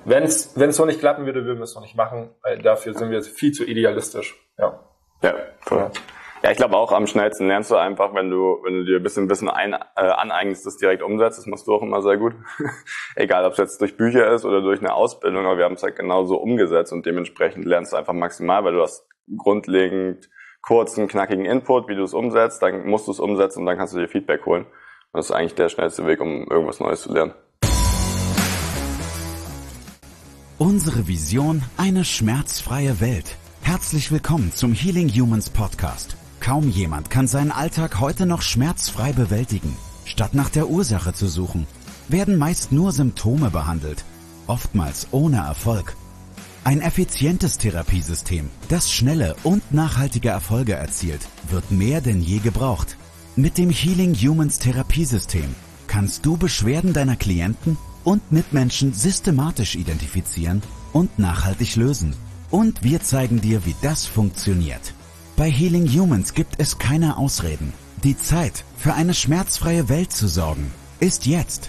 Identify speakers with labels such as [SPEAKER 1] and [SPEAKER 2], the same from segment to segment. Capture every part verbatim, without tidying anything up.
[SPEAKER 1] wenn es so nicht klappen würde, würden wir es noch nicht machen, weil dafür sind wir viel zu idealistisch. Ja,
[SPEAKER 2] ja, voll. Ja. Ja, ich glaube auch, am schnellsten lernst du einfach, wenn du wenn du dir ein bisschen Wissen ein, äh, aneignest, das direkt umsetzt. Das machst du auch immer sehr gut. Egal, ob es jetzt durch Bücher ist oder durch eine Ausbildung, aber wir haben es halt genauso umgesetzt und dementsprechend lernst du einfach maximal, weil du hast grundlegend kurzen, knackigen Input, wie du es umsetzt, dann musst du es umsetzen und dann kannst du dir Feedback holen. Und das ist eigentlich der schnellste Weg, um irgendwas Neues zu lernen.
[SPEAKER 3] Unsere Vision, eine schmerzfreie Welt. Herzlich willkommen zum Healing Humans Podcast. Kaum jemand kann seinen Alltag heute noch schmerzfrei bewältigen. Statt nach der Ursache zu suchen, werden meist nur Symptome behandelt, oftmals ohne Erfolg. Ein effizientes Therapiesystem, das schnelle und nachhaltige Erfolge erzielt, wird mehr denn je gebraucht. Mit dem Healing Humans Therapiesystem kannst du Beschwerden deiner Klienten und Mitmenschen systematisch identifizieren und nachhaltig lösen. Und wir zeigen dir, wie das funktioniert. Bei Healing Humans gibt es keine Ausreden. Die Zeit, für eine schmerzfreie Welt zu sorgen, ist jetzt.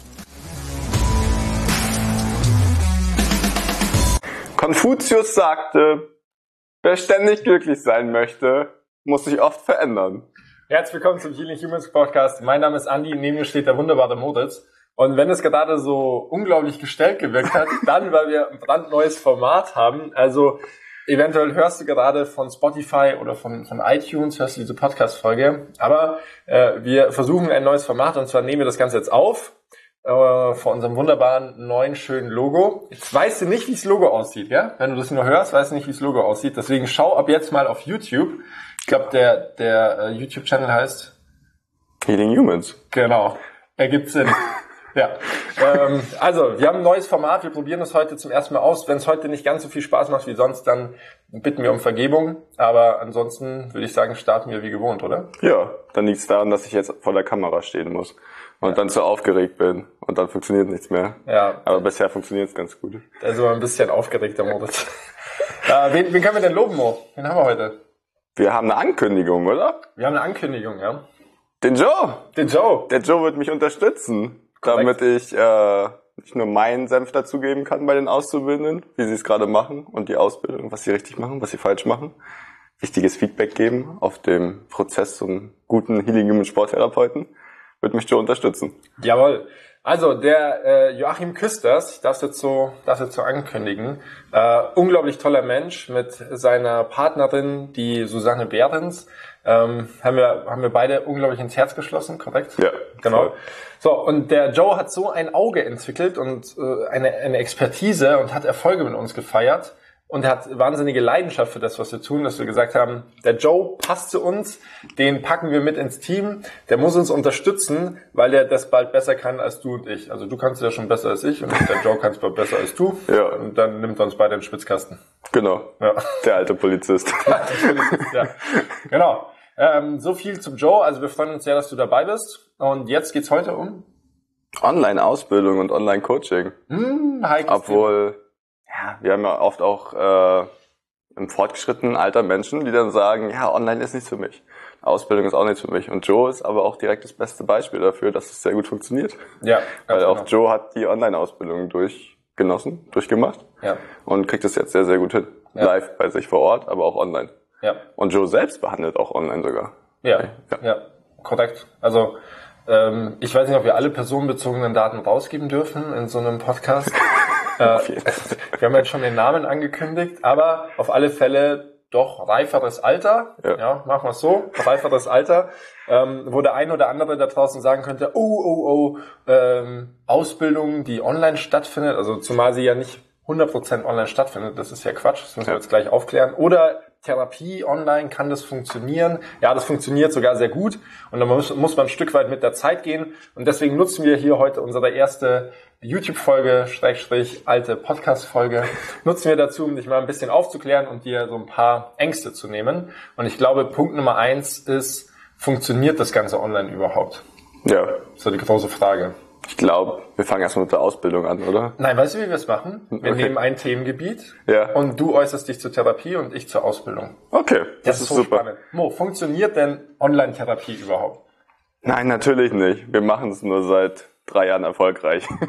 [SPEAKER 2] Konfuzius sagte, wer ständig glücklich sein möchte, muss sich oft verändern.
[SPEAKER 1] Herzlich willkommen zum Healing Humans Podcast. Mein Name ist Andi, neben mir steht der wunderbare Moritz. Und wenn es gerade so unglaublich gestellt gewirkt hat, dann, weil wir ein brandneues Format haben. Also eventuell hörst du gerade von Spotify oder von, von iTunes, hörst du diese Podcast-Folge. Aber äh, wir versuchen ein neues Format und zwar nehmen wir das Ganze jetzt auf äh, vor unserem wunderbaren, neuen, schönen Logo. Jetzt weißt du nicht, wie das Logo aussieht, ja? Wenn du das nur hörst, weißt du nicht, wie das Logo aussieht. Deswegen schau ab jetzt mal auf YouTube. Ich glaube, der, der äh, YouTube-Channel heißt
[SPEAKER 2] Healing Humans.
[SPEAKER 1] Genau, ergibt Sinn. Ja, ähm, also wir haben ein neues Format, wir probieren es heute zum ersten Mal aus. Wenn es heute nicht ganz so viel Spaß macht wie sonst, dann bitten wir um Vergebung. Aber ansonsten würde ich sagen, starten wir wie gewohnt, oder?
[SPEAKER 2] Ja, dann liegt es daran, dass ich jetzt vor der Kamera stehen muss und ja. dann zu aufgeregt bin und dann funktioniert nichts mehr. Ja. Aber bisher funktioniert es ganz gut.
[SPEAKER 1] Da ist immer ein bisschen aufgeregter Moritz. äh, wen, wen können wir denn loben, Mo? Wen haben wir heute?
[SPEAKER 2] Wir haben eine Ankündigung, oder?
[SPEAKER 1] Wir haben eine Ankündigung, ja.
[SPEAKER 2] Den Joe!
[SPEAKER 1] Den Joe!
[SPEAKER 2] Der Joe wird mich unterstützen. Damit ich äh, nicht nur meinen Senf dazugeben kann bei den Auszubildenden, wie sie es gerade machen und die Ausbildung, was sie richtig machen, was sie falsch machen. Wichtiges Feedback geben auf dem Prozess zum guten Healing Human Sporttherapeuten. Wird mich Joe unterstützen.
[SPEAKER 1] Jawohl. Also der äh, Joachim Küsters, ich darf es jetzt so, darf jetzt so ankündigen, äh, unglaublich toller Mensch mit seiner Partnerin, die Susanne Behrens, ähm, haben wir haben wir beide unglaublich ins Herz geschlossen, korrekt?
[SPEAKER 2] Ja,
[SPEAKER 1] genau. Voll. So, und der Joe hat so ein Auge entwickelt und äh, eine eine Expertise und hat Erfolge mit uns gefeiert. Und er hat wahnsinnige Leidenschaft für das, was wir tun, dass wir gesagt haben, der Joe passt zu uns, den packen wir mit ins Team, der muss uns unterstützen, weil er das bald besser kann als du und ich. Also du kannst es ja schon besser als ich und der Joe kann es bald besser als du.
[SPEAKER 2] Ja.
[SPEAKER 1] Und dann nimmt er uns beide den Spitzkasten.
[SPEAKER 2] Genau, ja. Der alte Polizist. Der alte Polizist,
[SPEAKER 1] ja. Genau. Ähm, so viel zum Joe, also wir freuen uns sehr, dass du dabei bist. Und jetzt geht's heute um
[SPEAKER 2] Online-Ausbildung und Online-Coaching.
[SPEAKER 1] Hm,
[SPEAKER 2] Obwohl... Thema. Ja, wir haben ja oft auch äh, im fortgeschrittenen Alter Menschen, die dann sagen, ja, online ist nichts für mich. Ausbildung ist auch nichts für mich. Und Joe ist aber auch direkt das beste Beispiel dafür, dass es sehr gut funktioniert.
[SPEAKER 1] Ja.
[SPEAKER 2] Weil auch genau. Joe hat die Online-Ausbildung durchgenossen, durchgemacht.
[SPEAKER 1] Ja.
[SPEAKER 2] Und kriegt es jetzt sehr, sehr gut hin. Ja. Live bei sich vor Ort, aber auch online.
[SPEAKER 1] Ja.
[SPEAKER 2] Und Joe selbst behandelt auch online sogar.
[SPEAKER 1] Ja, ja, ja. Korrekt. Also ähm, ich weiß nicht, ob wir alle personenbezogenen Daten rausgeben dürfen in so einem Podcast. Äh, wir haben jetzt schon den Namen angekündigt, aber auf alle Fälle doch reiferes Alter, ja, ja machen wir es so, reiferes Alter, ähm, wo der ein oder andere da draußen sagen könnte, oh, oh, oh, ähm, Ausbildung, die online stattfindet, also zumal sie ja nicht hundert Prozent online stattfindet, das ist ja Quatsch, das müssen wir jetzt gleich aufklären, oder Therapie online, kann das funktionieren? Ja, das funktioniert sogar sehr gut und dann muss, muss man ein Stück weit mit der Zeit gehen und deswegen nutzen wir hier heute unsere erste YouTube-Folge, Schrägstrich, alte Podcast-Folge, nutzen wir dazu, um dich mal ein bisschen aufzuklären und dir so ein paar Ängste zu nehmen. Und ich glaube, Punkt Nummer eins ist, funktioniert das Ganze online überhaupt?
[SPEAKER 2] Ja.
[SPEAKER 1] Das ist ja die große Frage.
[SPEAKER 2] Ich glaube, wir fangen erstmal mit der Ausbildung an, oder?
[SPEAKER 1] Nein, weißt du, wie wir es machen? Wir okay. nehmen ein Themengebiet
[SPEAKER 2] ja.
[SPEAKER 1] und du äußerst dich zur Therapie und ich zur Ausbildung.
[SPEAKER 2] Okay, das,
[SPEAKER 1] das
[SPEAKER 2] ist,
[SPEAKER 1] ist so
[SPEAKER 2] super.
[SPEAKER 1] Spannend. Mo, funktioniert denn Online-Therapie überhaupt?
[SPEAKER 2] Nein, natürlich nicht. Wir machen es nur seit drei Jahren erfolgreich.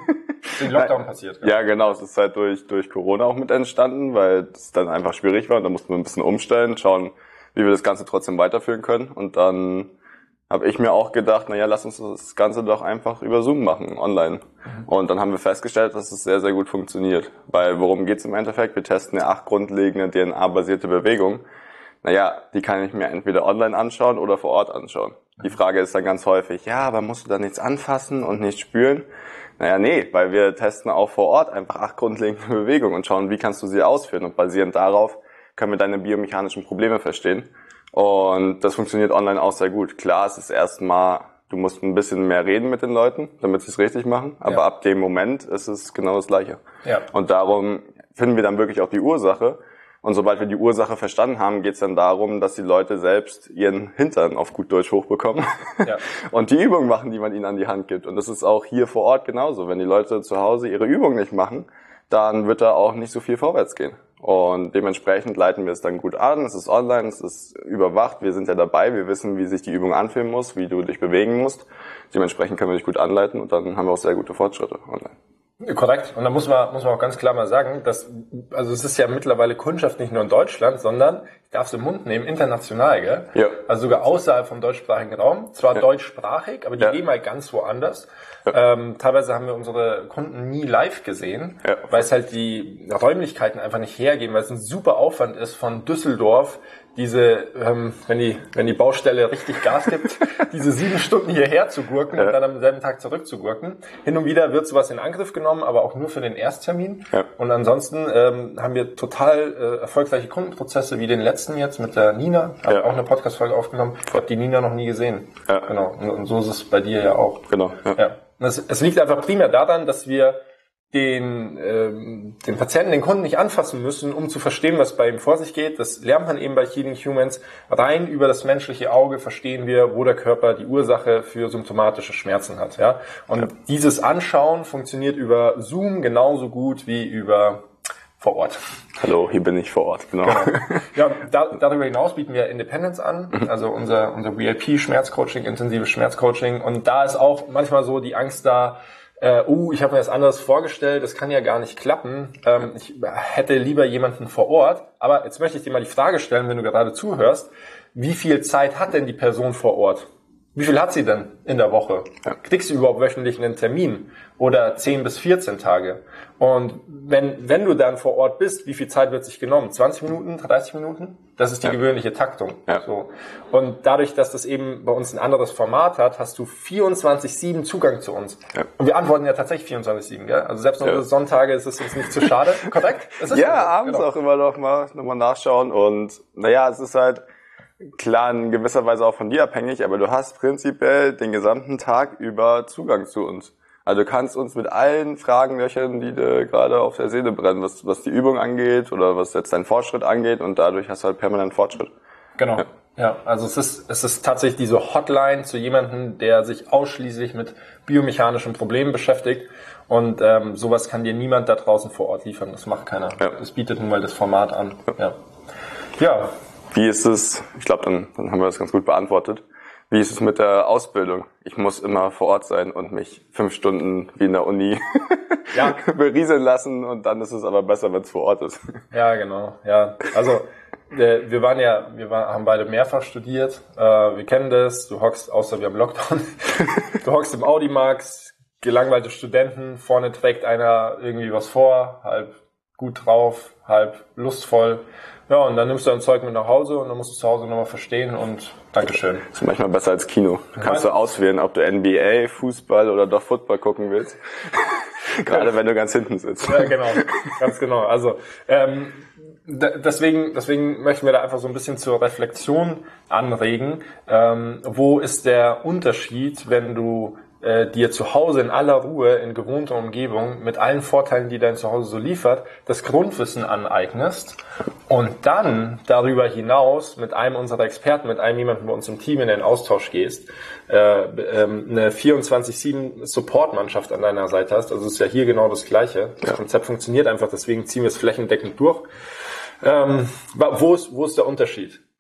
[SPEAKER 1] Den Lockdown passiert.
[SPEAKER 2] Ja, genau. Es ist halt durch durch Corona auch mit entstanden, weil es dann einfach schwierig war. Da mussten wir ein bisschen umstellen, schauen, wie wir das Ganze trotzdem weiterführen können. Und dann habe ich mir auch gedacht, naja, lass uns das Ganze doch einfach über Zoom machen, online. Mhm. Und dann haben wir festgestellt, dass es sehr, sehr gut funktioniert. Weil worum geht's im Endeffekt? Wir testen eine acht grundlegende D N A-basierte Bewegung. Naja, die kann ich mir entweder online anschauen oder vor Ort anschauen. Die Frage ist dann ganz häufig, ja, aber musst du da nichts anfassen und nicht spüren? Naja, nee, weil wir testen auch vor Ort einfach acht grundlegende Bewegungen und schauen, wie kannst du sie ausführen. Und basierend darauf können wir deine biomechanischen Probleme verstehen. Und das funktioniert online auch sehr gut. Klar, es ist erstmal, du musst ein bisschen mehr reden mit den Leuten, damit sie es richtig machen. Aber ja. ab dem Moment ist es genau das Gleiche. Ja. Und darum finden wir dann wirklich auch die Ursache. Und sobald wir die Ursache verstanden haben, geht es dann darum, dass die Leute selbst ihren Hintern auf gut Deutsch hochbekommen ja. und die Übungen machen, die man ihnen an die Hand gibt. Und das ist auch hier vor Ort genauso. Wenn die Leute zu Hause ihre Übungen nicht machen, dann wird da auch nicht so viel vorwärts gehen. Und dementsprechend leiten wir es dann gut an. Es ist online, es ist überwacht. Wir sind ja dabei. Wir wissen, wie sich die Übung anfühlen muss, wie du dich bewegen musst. Dementsprechend können wir dich gut anleiten und dann haben wir auch sehr gute Fortschritte online.
[SPEAKER 1] Korrekt. Und da muss man, muss man auch ganz klar mal sagen, dass, also es ist ja mittlerweile Kundschaft nicht nur in Deutschland, sondern, ich darf es im Mund nehmen, international, gell? Ja. Also sogar außerhalb vom deutschsprachigen Raum. Zwar ja. deutschsprachig, aber die ja. leben halt ganz woanders. Ja. Ähm, teilweise haben wir unsere Kunden nie live gesehen, ja. weil es halt die Räumlichkeiten einfach nicht hergeben, weil es ein super Aufwand ist von Düsseldorf, diese, ähm, wenn die, wenn die Baustelle richtig Gas gibt, diese sieben Stunden hierher zu gurken ja. und dann am selben Tag zurück zu gurken. Hin und wieder wird sowas in Angriff genommen, aber auch nur für den Ersttermin. Ja. Und ansonsten ähm, haben wir total äh, erfolgreiche Kundenprozesse, wie den letzten jetzt mit der Nina. Ich habe ja. auch eine Podcast-Folge aufgenommen. Ich habe die Nina noch nie gesehen. Ja. Genau. Und, und so ist es bei dir ja auch.
[SPEAKER 2] Genau. Ja.
[SPEAKER 1] Ja. Es, es liegt einfach primär daran, dass wir den ähm, den Patienten, den Kunden nicht anfassen müssen, um zu verstehen, was bei ihm vor sich geht. Das lernt man eben bei Healing Humans. Rein über das menschliche Auge verstehen wir, wo der Körper die Ursache für symptomatische Schmerzen hat. Ja? Und ja. dieses Anschauen funktioniert über Zoom genauso gut wie über vor Ort.
[SPEAKER 2] Hallo, hier bin ich vor Ort, genau. genau.
[SPEAKER 1] Ja, da, darüber hinaus bieten wir Independence an, also unser unser V I P-Schmerzcoaching, intensives Schmerzcoaching. Und da ist auch manchmal so die Angst da, Uh, uh, ich habe mir das anders vorgestellt, das kann ja gar nicht klappen. Ähm, ich hätte lieber jemanden vor Ort. Aber jetzt möchte ich dir mal die Frage stellen, wenn du gerade zuhörst, wie viel Zeit hat denn die Person vor Ort? Wie viel hat sie denn in der Woche? Ja. Kriegst du überhaupt wöchentlich einen Termin? Oder zehn bis vierzehn Tage? Und wenn wenn du dann vor Ort bist, wie viel Zeit wird sich genommen? zwanzig Minuten, dreißig Minuten? Das ist die ja. gewöhnliche Taktung. Ja. So. Und dadurch, dass das eben bei uns ein anderes Format hat, hast du vierundzwanzig sieben Zugang zu uns. Ja. Und wir antworten ja tatsächlich vierundzwanzig sieben, gell? Also selbst noch ja. Sonntage ist es uns nicht zu schade. Korrekt?
[SPEAKER 2] Es ist ja, so. abends genau. auch immer noch mal, noch mal nachschauen. Und naja, es ist halt klar in gewisser Weise auch von dir abhängig, aber du hast prinzipiell den gesamten Tag über Zugang zu uns. Also du kannst uns mit allen Fragen löchern, die dir gerade auf der Seele brennen, was, was die Übung angeht oder was jetzt dein Fortschritt angeht, und dadurch hast du halt permanent Fortschritt.
[SPEAKER 1] Genau. Ja, ja, also es ist, es ist tatsächlich diese Hotline zu jemandem, der sich ausschließlich mit biomechanischen Problemen beschäftigt, und ähm, sowas kann dir niemand da draußen vor Ort liefern. Das macht keiner. Ja. Das bietet nun mal das Format an. Ja. Ja.
[SPEAKER 2] Wie ist es, ich glaube, dann, dann haben wir das ganz gut beantwortet. Wie ist es mit der Ausbildung? Ich muss immer vor Ort sein und mich fünf Stunden wie in der Uni ja. berieseln lassen, und dann ist es aber besser, wenn es vor Ort ist.
[SPEAKER 1] Ja, genau. Ja, also äh, wir waren ja, wir waren, haben beide mehrfach studiert. Äh, wir kennen das. Du hockst, außer wir haben Lockdown, du hockst im Audimax, gelangweilte Studenten. Vorne trägt einer irgendwie was vor, halb gut drauf, halb lustvoll. Ja, und dann nimmst du dein Zeug mit nach Hause und dann musst du zu Hause nochmal verstehen, und Dankeschön.
[SPEAKER 2] Das ist manchmal besser als Kino. Du kannst du auswählen, ob du N B A, Fußball oder doch Football gucken willst. Gerade wenn du ganz hinten sitzt.
[SPEAKER 1] Ja, genau. Ganz genau. Also, ähm, d- deswegen, deswegen möchten wir da einfach so ein bisschen zur Reflexion anregen. Ähm, wo ist der Unterschied, wenn du äh, dir zu Hause in aller Ruhe, in gewohnter Umgebung, mit allen Vorteilen, die dein Zuhause so liefert, das Grundwissen aneignest und dann darüber hinaus mit einem unserer Experten, mit einem jemanden bei uns im Team in den Austausch gehst, äh, ähm, eine vierundzwanzig sieben Support-Mannschaft an deiner Seite hast. Also es ist ja hier genau das Gleiche. Das ja. Konzept funktioniert einfach, deswegen ziehen wir es flächendeckend durch. Ähm, wo ist, wo ist der Unterschied?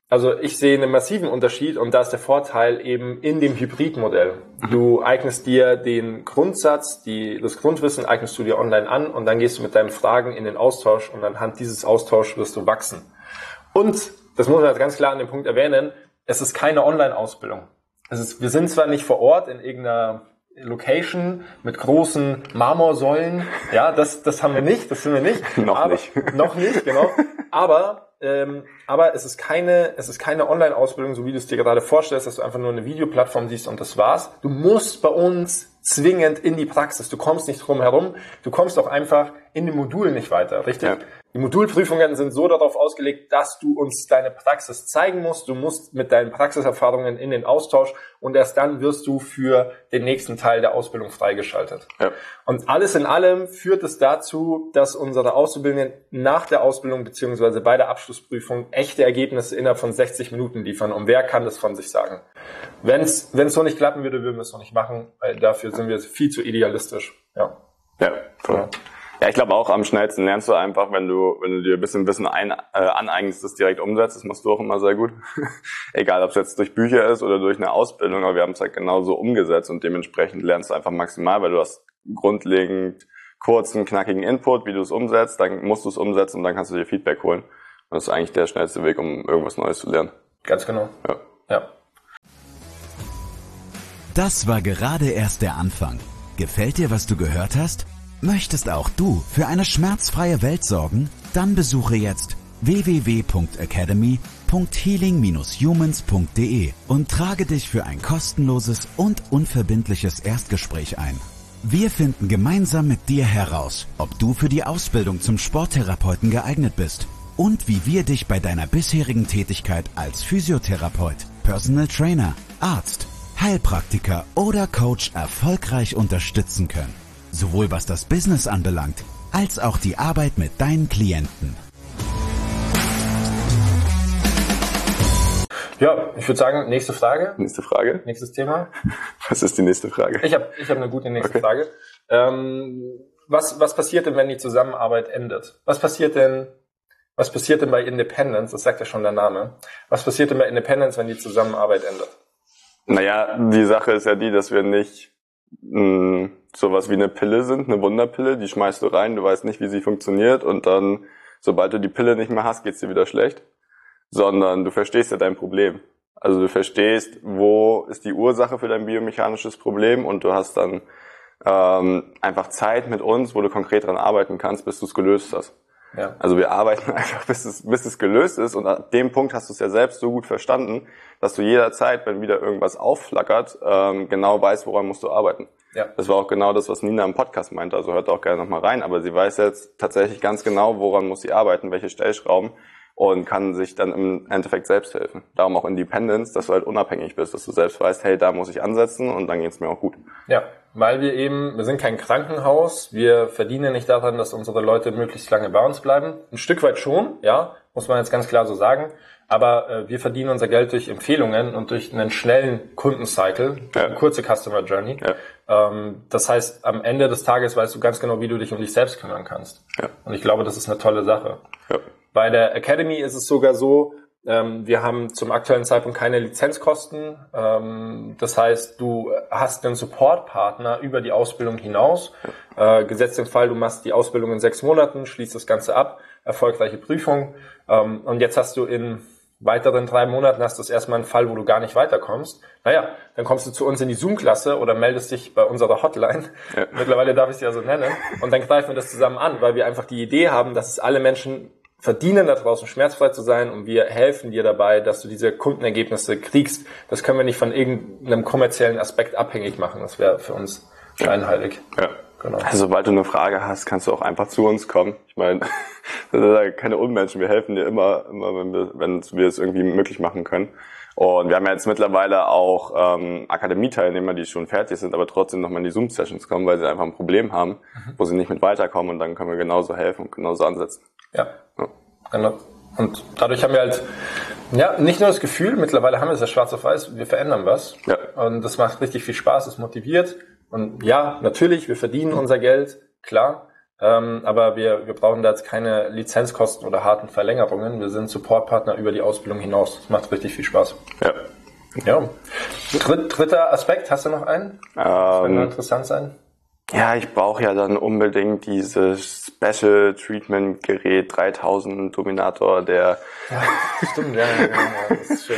[SPEAKER 1] Also ich sehe einen massiven Unterschied und da ist der Vorteil eben in dem Hybridmodell. Du eignest dir den Grundsatz, die, das Grundwissen eignest du dir online an und dann gehst du mit deinen Fragen in den Austausch und anhand dieses Austauschs wirst du wachsen. Und, das muss man jetzt ganz klar an dem Punkt erwähnen, es ist keine Online-Ausbildung. Es ist, wir sind zwar nicht vor Ort in irgendeiner Location mit großen Marmorsäulen, ja, das, das haben wir nicht, das sind wir nicht.
[SPEAKER 2] noch
[SPEAKER 1] aber,
[SPEAKER 2] nicht.
[SPEAKER 1] Noch nicht, genau. Aber Ähm, aber es ist keine, es ist keine Online-Ausbildung, so wie du es dir gerade vorstellst, dass du einfach nur eine Videoplattform siehst und das war's. Du musst bei uns zwingend in die Praxis. Du kommst nicht drum herum. Du kommst auch einfach in den Modulen nicht weiter, richtig? Ja. Die Modulprüfungen sind so darauf ausgelegt, dass du uns deine Praxis zeigen musst. Du musst mit deinen Praxiserfahrungen in den Austausch und erst dann wirst du für den nächsten Teil der Ausbildung freigeschaltet. Ja. Und alles in allem führt es dazu, dass unsere Auszubildenden nach der Ausbildung beziehungsweise bei der Abschlussprüfung echte Ergebnisse innerhalb von sechzig Minuten liefern. Und wer kann das von sich sagen? Wenn es wenn es so nicht klappen würde, würden wir es noch nicht machen, weil dafür sind wir viel zu idealistisch. Ja,
[SPEAKER 2] ja, cool. Ja. Ja, ich glaube auch, am schnellsten lernst du einfach, wenn du wenn du dir ein bisschen Wissen ein, äh, aneignest, das direkt umsetzt. Das machst du auch immer sehr gut. Egal, ob es jetzt durch Bücher ist oder durch eine Ausbildung, aber wir haben es halt genauso umgesetzt und dementsprechend lernst du einfach maximal, weil du hast grundlegend kurzen, knackigen Input, wie du es umsetzt, dann musst du es umsetzen und dann kannst du dir Feedback holen. Und das ist eigentlich der schnellste Weg, um irgendwas Neues zu lernen.
[SPEAKER 1] Ganz genau.
[SPEAKER 2] Ja.
[SPEAKER 1] Ja.
[SPEAKER 3] Das war gerade erst der Anfang. Gefällt dir, was du gehört hast? Möchtest auch du für eine schmerzfreie Welt sorgen? Dann besuche jetzt w w w punkt academy punkt healing dash humans punkt d e und trage dich für ein kostenloses und unverbindliches Erstgespräch ein. Wir finden gemeinsam mit dir heraus, ob du für die Ausbildung zum Sporttherapeuten geeignet bist und wie wir dich bei deiner bisherigen Tätigkeit als Physiotherapeut, Personal Trainer, Arzt, Heilpraktiker oder Coach erfolgreich unterstützen können. Sowohl was das Business anbelangt, als auch die Arbeit mit deinen Klienten.
[SPEAKER 1] Ja, ich würde sagen, nächste Frage.
[SPEAKER 2] Nächste Frage.
[SPEAKER 1] Nächstes Thema.
[SPEAKER 2] Was ist die nächste Frage?
[SPEAKER 1] Ich habe ich hab eine gute nächste
[SPEAKER 2] okay.
[SPEAKER 1] Frage. Ähm, was, was passiert denn, wenn die Zusammenarbeit endet? Was passiert denn, was passiert denn bei Independence? Das sagt ja schon der Name. Was passiert denn bei Independence, wenn die Zusammenarbeit endet?
[SPEAKER 2] Naja, die Sache ist ja die, dass wir nicht mh, sowas wie eine Pille sind, eine Wunderpille, die schmeißt du rein, du weißt nicht, wie sie funktioniert und dann, sobald du die Pille nicht mehr hast, geht's dir wieder schlecht, sondern du verstehst ja dein Problem. Also du verstehst, wo ist die Ursache für dein biomechanisches Problem und du hast dann ähm, einfach Zeit mit uns, wo du konkret dran arbeiten kannst, bis du es gelöst hast. Ja. Also wir arbeiten einfach, bis es, bis es gelöst ist und an dem Punkt hast du es ja selbst so gut verstanden, dass du jederzeit, wenn wieder irgendwas aufflackert, ähm, genau weißt, woran musst du arbeiten. Ja. Das war auch genau das, was Nina im Podcast meinte, also hört auch gerne nochmal rein, aber sie weiß jetzt tatsächlich ganz genau, woran muss sie arbeiten, welche Stellschrauben und kann sich dann im Endeffekt selbst helfen. Darum auch Independence, dass du halt unabhängig bist, dass du selbst weißt, hey, da muss ich ansetzen und dann geht's mir auch gut.
[SPEAKER 1] Ja, weil wir eben, wir sind kein Krankenhaus, wir verdienen nicht daran, dass unsere Leute möglichst lange bei uns bleiben. Ein Stück weit schon, ja, muss man jetzt ganz klar so sagen. Aber äh, wir verdienen unser Geld durch Empfehlungen und durch einen schnellen Kundencycle, ja. Eine kurze Customer Journey. Ja. Ähm, das heißt, am Ende des Tages weißt du ganz genau, wie du dich um dich selbst kümmern kannst. Ja. Und ich glaube, das ist eine tolle Sache. Ja. Bei der Academy ist es sogar so, ähm, wir haben zum aktuellen Zeitpunkt keine Lizenzkosten. Ähm, das heißt, du hast einen Supportpartner über die Ausbildung hinaus. Äh, gesetzt den Fall, du machst die Ausbildung in sechs Monaten, schließt das Ganze ab, erfolgreiche Prüfung. Ähm, und jetzt hast du in weiteren drei Monaten hast du das erstmal einen Fall, wo du gar nicht weiterkommst. Naja, dann kommst du zu uns in die Zoom-Klasse oder meldest dich bei unserer Hotline. Ja. Mittlerweile darf ich sie ja so nennen. Und dann greifen wir das zusammen an, weil wir einfach die Idee haben, dass es alle Menschen verdienen, da draußen schmerzfrei zu sein und wir helfen dir dabei, dass du diese Kundenergebnisse kriegst. Das können wir nicht von irgendeinem kommerziellen Aspekt abhängig machen. Das wäre für uns scheinheilig.
[SPEAKER 2] Ja. Genau. Also sobald du eine Frage hast, kannst du auch einfach zu uns kommen. Ich meine, das sind keine Unmenschen. Wir helfen dir immer, immer wenn wir, wenn wir es irgendwie möglich machen können. Und wir haben ja jetzt mittlerweile auch ähm, Akademie-Teilnehmer, die schon fertig sind, aber trotzdem nochmal in die Zoom-Sessions kommen, weil sie einfach ein Problem haben, mhm. wo sie nicht mit weiterkommen und dann können wir genauso helfen und genauso ansetzen.
[SPEAKER 1] Ja, ja. Genau. Und dadurch haben wir halt, ja, nicht nur das Gefühl, mittlerweile haben wir es ja schwarz auf weiß, wir verändern was. Ja. Und das macht richtig viel Spaß, es motiviert. Und ja, natürlich, wir verdienen unser Geld, klar. Ähm, aber wir, wir brauchen da jetzt keine Lizenzkosten oder harten Verlängerungen. Wir sind Supportpartner über die Ausbildung hinaus. Das macht richtig viel Spaß.
[SPEAKER 2] Ja.
[SPEAKER 1] Ja. Dritt, dritter Aspekt, hast du noch einen? Das
[SPEAKER 2] Ähm,
[SPEAKER 1] könnte interessant sein.
[SPEAKER 2] Ja, ich brauche ja dann unbedingt dieses Special Treatment Gerät dreitausend Dominator, der
[SPEAKER 1] Ja, stimmt, ja, ja, ja, das ist schön.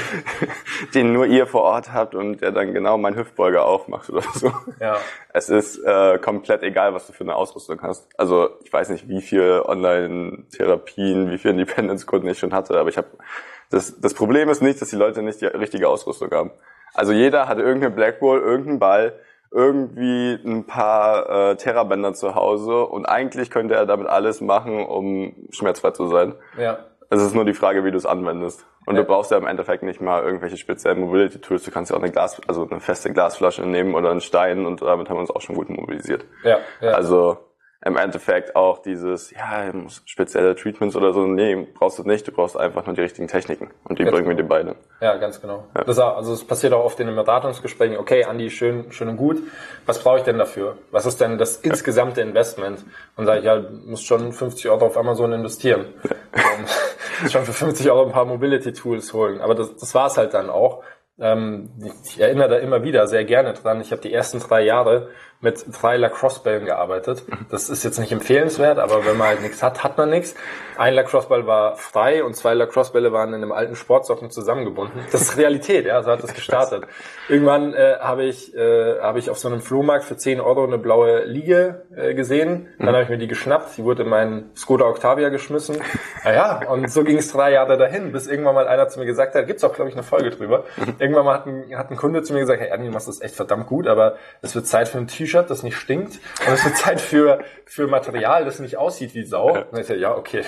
[SPEAKER 2] den nur ihr vor Ort habt und der dann genau meinen Hüftbeuger aufmacht oder so.
[SPEAKER 1] Ja.
[SPEAKER 2] Es ist äh, komplett egal, was du für eine Ausrüstung hast. Also ich weiß nicht, wie viele Online-Therapien, wie viele Independence-Kunden ich schon hatte, aber ich habe das, das Problem ist nicht, dass die Leute nicht die richtige Ausrüstung haben. Also jeder hat irgendeine Blackball, irgendeinen Ball, irgendwie ein paar äh, Terrabänder zu Hause und eigentlich könnte er damit alles machen, um schmerzfrei zu sein.
[SPEAKER 1] Ja.
[SPEAKER 2] Es ist nur die Frage, wie du es anwendest. Und
[SPEAKER 1] Ja.
[SPEAKER 2] du brauchst ja im Endeffekt nicht mal irgendwelche speziellen Mobility-Tools. Du kannst ja auch eine Glas, also eine feste Glasflasche nehmen oder einen Stein und damit haben wir uns auch schon gut mobilisiert.
[SPEAKER 1] Ja, ja.
[SPEAKER 2] Also im Endeffekt auch dieses, ja, spezielle Treatments oder so, nee, brauchst du nicht, du brauchst einfach nur die richtigen Techniken und die
[SPEAKER 1] Ganz
[SPEAKER 2] bringen wir dir beide.
[SPEAKER 1] Ja, ganz genau.
[SPEAKER 2] Ja.
[SPEAKER 1] Das, also es passiert auch oft in den Beratungsgesprächen, okay, Andi, schön, schön und gut, was brauche ich denn dafür? Was ist denn das insgesamte Investment? Und sage ich, ja, du musst schon fünfzig Euro auf Amazon investieren. Ja. Und schon für fünfzig Euro ein paar Mobility-Tools holen. Aber das, das war es halt dann auch. Ähm, ich erinnere da immer wieder sehr gerne dran. Ich habe die ersten drei Jahre mit drei Lacrosse-Bällen gearbeitet. Das ist jetzt nicht empfehlenswert, aber wenn man halt nichts hat, hat man nichts. Ein Lacrosse-Ball war frei und zwei Lacrosse-Bälle waren in einem alten Sportsocken zusammengebunden. Das ist Realität, ja, so hat das gestartet. Irgendwann äh, habe ich äh, habe ich auf so einem Flohmarkt für zehn Euro eine blaue Liege äh, gesehen. Dann habe ich mir die geschnappt. Die wurde in meinen Skoda Octavia geschmissen. Naja, und so ging es drei Jahre dahin, bis irgendwann mal einer zu mir gesagt hat, gibt's auch, glaube ich, eine Folge drüber. Irgendwann mal hat ein, hat ein Kunde zu mir gesagt, hey Andi, du machst das echt verdammt gut, aber es wird Zeit für ein T-Shirt, das nicht stinkt. Und es wird Zeit für für Material, das nicht aussieht wie Sau. Und ich sage, ja, okay.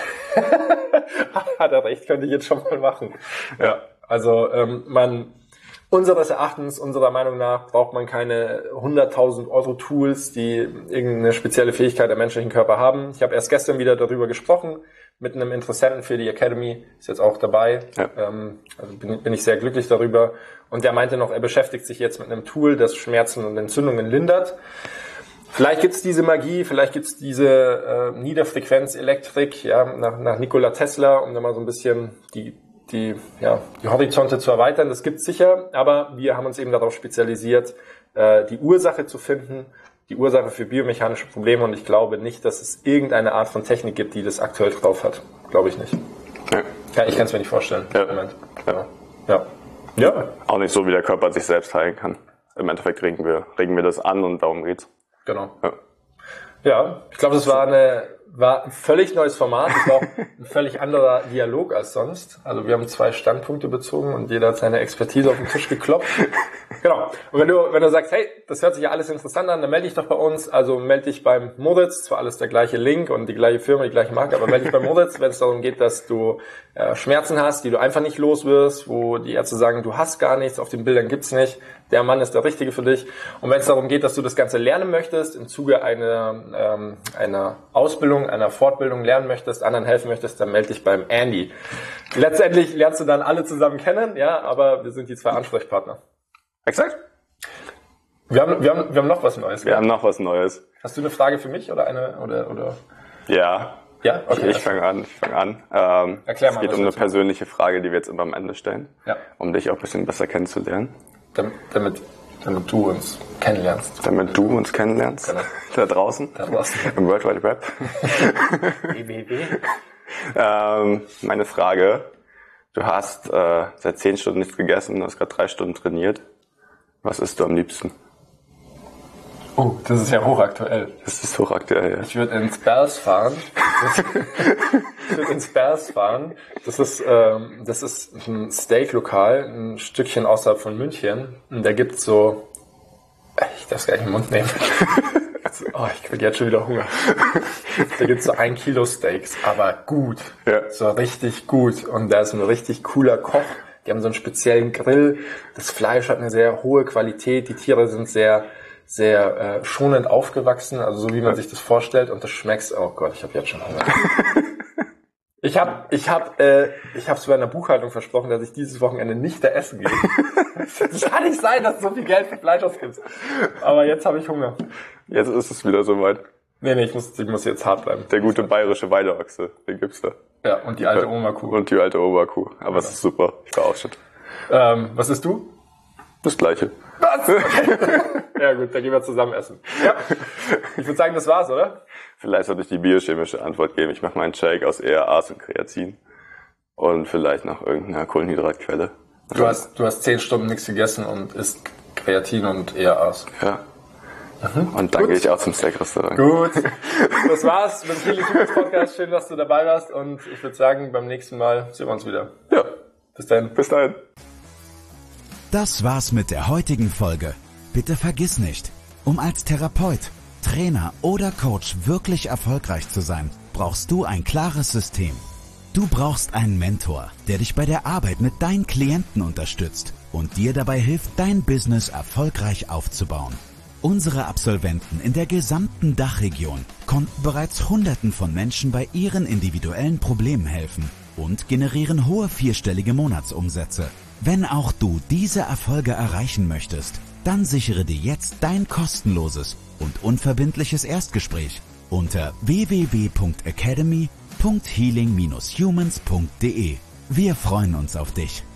[SPEAKER 1] Hat er recht, könnte ich jetzt schon mal machen. Ja, also ähm, man unseres Erachtens, unserer Meinung nach, braucht man keine hunderttausend Euro Tools, die irgendeine spezielle Fähigkeit am menschlichen Körper haben. Ich habe erst gestern wieder darüber gesprochen mit einem Interessenten für die Academy, ist jetzt auch dabei.
[SPEAKER 2] Ja.
[SPEAKER 1] Ähm, also bin, bin ich sehr glücklich darüber. Und der meinte noch, er beschäftigt sich jetzt mit einem Tool, das Schmerzen und Entzündungen lindert. Vielleicht gibt's diese Magie, vielleicht gibt's diese äh, Niederfrequenz-Elektrik, ja, nach, nach Nikola Tesla, um da mal so ein bisschen die die ja die Horizonte zu erweitern. Das gibt's sicher, aber wir haben uns eben darauf spezialisiert, äh, die Ursache zu finden, die Ursache für biomechanische Probleme. Und ich glaube nicht, dass es irgendeine Art von Technik gibt, die das aktuell drauf hat. Glaube ich nicht.
[SPEAKER 2] Ja.
[SPEAKER 1] Ja, ich kann es mir nicht vorstellen.
[SPEAKER 2] Ja.
[SPEAKER 1] Moment.
[SPEAKER 2] Ja.
[SPEAKER 1] Ja. Ja.
[SPEAKER 2] Auch nicht so, wie der Körper sich selbst heilen kann. Im Endeffekt regen wir, regen wir das an und darum geht's.
[SPEAKER 1] Genau.
[SPEAKER 2] Ja.
[SPEAKER 1] Ja, ich glaube, das war eine war ein völlig neues Format. Es war auch ein völlig anderer Dialog als sonst. Also wir haben zwei Standpunkte bezogen und jeder hat seine Expertise auf den Tisch geklopft. Genau. Und wenn du, wenn du sagst, hey, das hört sich ja alles interessant an, dann melde dich doch bei uns. Also melde dich beim Moritz. Zwar alles der gleiche Link und die gleiche Firma, die gleiche Marke, aber melde dich beim Moritz, wenn es darum geht, dass du äh, Schmerzen hast, die du einfach nicht los wirst, wo die Ärzte sagen, du hast gar nichts, auf den Bildern gibt's nicht. Der Mann ist der Richtige für dich. Und wenn es darum geht, dass du das Ganze lernen möchtest, im Zuge einer, ähm, einer Ausbildung, einer Fortbildung lernen möchtest, anderen helfen möchtest, dann melde dich beim Andy. Letztendlich lernst du dann alle zusammen kennen, ja, aber wir sind die zwei Ansprechpartner.
[SPEAKER 2] Exakt.
[SPEAKER 1] Wir haben, wir haben, wir haben noch was Neues.
[SPEAKER 2] Wir
[SPEAKER 1] gell?
[SPEAKER 2] haben noch was Neues.
[SPEAKER 1] Hast du eine Frage für mich oder eine, oder, oder?
[SPEAKER 2] Ja.
[SPEAKER 1] Ja? Okay.
[SPEAKER 2] Ich, ich fange an, ich fange an. Ähm,
[SPEAKER 1] Erklär
[SPEAKER 2] es
[SPEAKER 1] mal,
[SPEAKER 2] geht
[SPEAKER 1] was
[SPEAKER 2] um eine
[SPEAKER 1] du-
[SPEAKER 2] persönliche Frage, die wir jetzt immer am Ende stellen.
[SPEAKER 1] Ja.
[SPEAKER 2] Um dich auch ein bisschen besser kennenzulernen.
[SPEAKER 1] Damit, damit, damit du uns kennenlernst.
[SPEAKER 2] Damit du uns kennenlernst.
[SPEAKER 1] Genau.
[SPEAKER 2] Da draußen.
[SPEAKER 1] Da draußen.
[SPEAKER 2] Im World Wide Web.
[SPEAKER 1] W W W.
[SPEAKER 2] ähm, meine Frage. Du hast äh, seit zehn Stunden nichts gegessen, du hast gerade drei Stunden trainiert. Was isst du am liebsten?
[SPEAKER 1] Oh, das ist ja hochaktuell.
[SPEAKER 2] Das ist hochaktuell, ja.
[SPEAKER 1] Ich würde ins Bers fahren. Ich würde ins Bers fahren. Das ist, ähm, das ist ein Steak-Lokal, ein Stückchen außerhalb von München. Und da gibt's so, ich darf es gar nicht im Mund nehmen. Oh, ich krieg jetzt schon wieder Hunger. Da gibt's so ein Kilo Steaks, aber gut.
[SPEAKER 2] Ja.
[SPEAKER 1] So richtig gut. Und da ist ein richtig cooler Koch. Die haben so einen speziellen Grill. Das Fleisch hat eine sehr hohe Qualität. Die Tiere sind sehr, sehr äh, schonend aufgewachsen, also so wie man sich das vorstellt. Und das schmeckt. Oh Gott, ich habe jetzt schon Hunger. Ich habe, ich habe, äh, ich habe es bei einer Buchhaltung versprochen, dass ich dieses Wochenende nicht da essen gehe. Das kann nicht sein, dass du so viel Geld für Fleisch ausgibst. Aber jetzt habe ich Hunger.
[SPEAKER 2] Jetzt ist es wieder soweit.
[SPEAKER 1] Nee, nee, ich muss, ich muss jetzt hart bleiben.
[SPEAKER 2] Der gute bayerische Weideochse, den gibt's da.
[SPEAKER 1] Ja, und die alte Oma-Kuh.
[SPEAKER 2] Und die alte Oma-Kuh. Aber ja. Es ist super. Ich war auch schon.
[SPEAKER 1] Ähm, was isst du?
[SPEAKER 2] Das Gleiche.
[SPEAKER 1] Was? Ja gut, dann gehen wir zusammen essen. Ja. Ich würde sagen, das war's, oder?
[SPEAKER 2] Vielleicht sollte ich die biochemische Antwort geben. Ich mache meinen Shake aus E R As und Kreatin. Und vielleicht nach irgendeiner Kohlenhydratquelle.
[SPEAKER 1] Du hast, du hast zehn Stunden nichts gegessen und isst Kreatin und E R As.
[SPEAKER 2] Ja. Mhm. Und dann Gut. gehe ich auch zum Steak-Restaurant.
[SPEAKER 1] Gut. Das war's mit dem Healing Humans Podcast. Schön, dass du dabei warst. Und ich würde sagen, beim nächsten Mal sehen wir uns wieder.
[SPEAKER 2] Ja.
[SPEAKER 1] Bis dahin.
[SPEAKER 2] Bis dahin.
[SPEAKER 3] Das war's mit der heutigen Folge. Bitte vergiss nicht, um als Therapeut, Trainer oder Coach wirklich erfolgreich zu sein, brauchst du ein klares System. Du brauchst einen Mentor, der dich bei der Arbeit mit deinen Klienten unterstützt und dir dabei hilft, dein Business erfolgreich aufzubauen. Unsere Absolventen in der gesamten Dachregion konnten bereits Hunderten von Menschen bei ihren individuellen Problemen helfen und generieren hohe vierstellige Monatsumsätze. Wenn auch du diese Erfolge erreichen möchtest, dann sichere dir jetzt dein kostenloses und unverbindliches Erstgespräch unter w w w punkt academy punkt healing dash humans punkt de. Wir freuen uns auf dich.